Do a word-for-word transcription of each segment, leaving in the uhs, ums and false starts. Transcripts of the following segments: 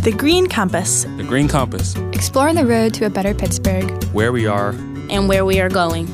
The Green Compass. The Green Compass. Explore the road to a better Pittsburgh. Where we are. And where we are going.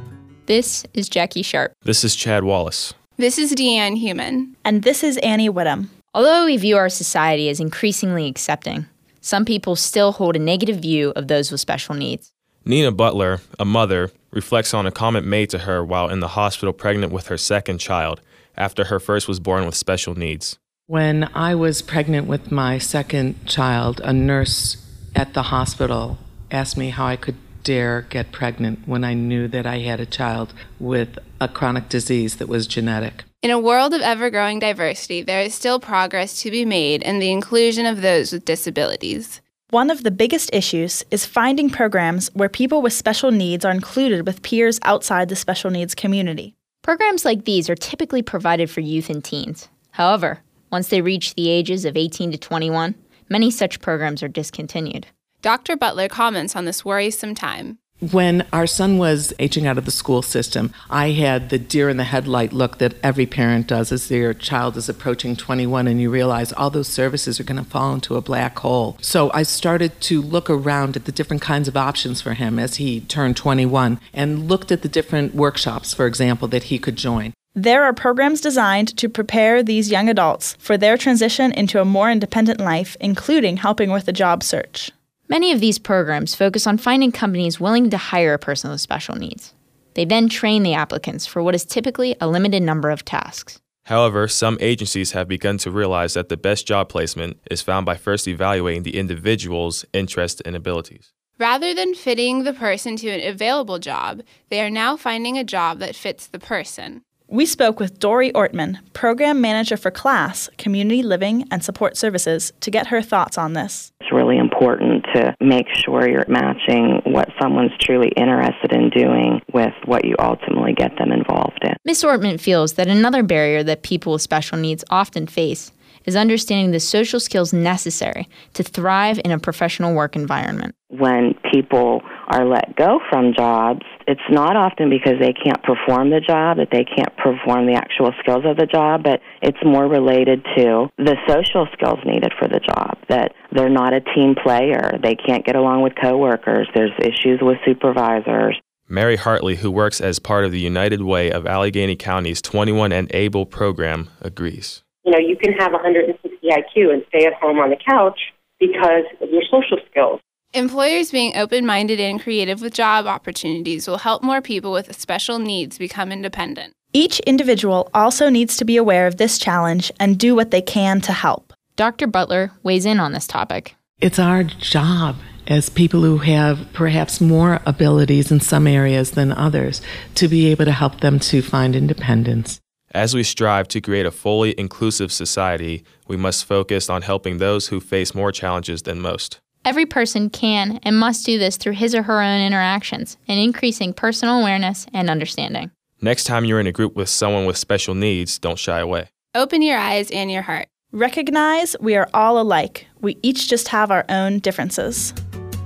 This is Jackie Sharp. This is Chad Wallace. This is Deanne Human. And this is Annie Whittam. Although we view our society as increasingly accepting, some people still hold a negative view of those with special needs. Nina Butler, a mother, reflects on a comment made to her while in the hospital pregnant with her second child after her first was born with special needs. When I was pregnant with my second child, a nurse at the hospital asked me how I could dare get pregnant when I knew that I had a child with a chronic disease that was genetic. In a world of ever-growing diversity, there is still progress to be made in the inclusion of those with disabilities. One of the biggest issues is finding programs where people with special needs are included with peers outside the special needs community. Programs like these are typically provided for youth and teens. However, once they reach the ages of eighteen to twenty-one, many such programs are discontinued. Doctor Butler comments on this worrisome time. When our son was aging out of the school system, I had the deer in the headlight look that every parent does as their child is approaching twenty-one, and you realize all those services are going to fall into a black hole. So I started to look around at the different kinds of options for him as he turned twenty-one and looked at the different workshops, for example, that he could join. There are programs designed to prepare these young adults for their transition into a more independent life, including helping with the job search. Many of these programs focus on finding companies willing to hire a person with special needs. They then train the applicants for what is typically a limited number of tasks. However, some agencies have begun to realize that the best job placement is found by first evaluating the individual's interests and abilities. Rather than fitting the person to an available job, they are now finding a job that fits the person. We spoke with Dory Ortman, Program Manager for CLASS, Community Living and Support Services, to get her thoughts on this. It's really important to make sure you're matching what someone's truly interested in doing with what you ultimately get them involved in. Miz Ortman feels that another barrier that people with special needs often face is understanding the social skills necessary to thrive in a professional work environment. When people are let go from jobs, it's not often because they can't perform the job, that they can't perform the actual skills of the job, but it's more related to the social skills needed for the job, that they're not a team player, they can't get along with coworkers, there's issues with supervisors. Mary Hartley, who works as part of the United Way of Allegheny County's twenty-one and Able program, agrees. You know, you can have one hundred sixty I Q and stay at home on the couch because of your social skills. Employers being open-minded and creative with job opportunities will help more people with special needs become independent. Each individual also needs to be aware of this challenge and do what they can to help. Doctor Butler weighs in on this topic. It's our job as people who have perhaps more abilities in some areas than others to be able to help them to find independence. As we strive to create a fully inclusive society, we must focus on helping those who face more challenges than most. Every person can and must do this through his or her own interactions and increasing personal awareness and understanding. Next time you're in a group with someone with special needs, don't shy away. Open your eyes and your heart. Recognize we are all alike. We each just have our own differences.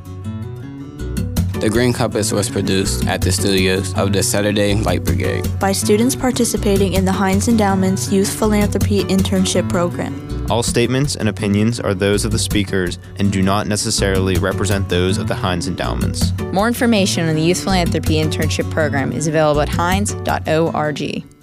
The Green Compass was produced at the studios of the Saturday Light Brigade by students participating in the Heinz Endowment's Youth Philanthropy Internship Program. All statements and opinions are those of the speakers and do not necessarily represent those of the Heinz Endowments. More information on the Youth Philanthropy Internship Program is available at heinz dot org.